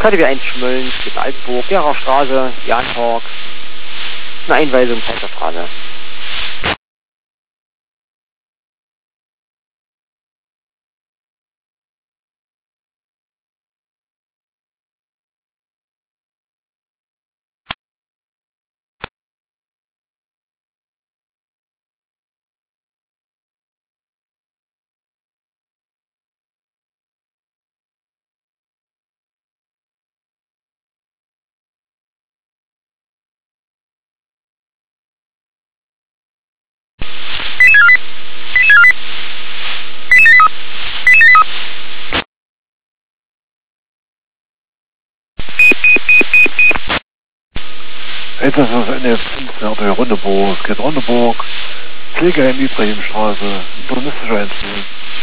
KTW 1 Schmölln, steht in Altenburg, Gera Straße, Jan Park. Eine Einweisung Zeitler Straße. Etwas aus NF5 Rundeburg, geht Rundeburg, Pflegeheim Ibrahimstraße, internistischer Einzel.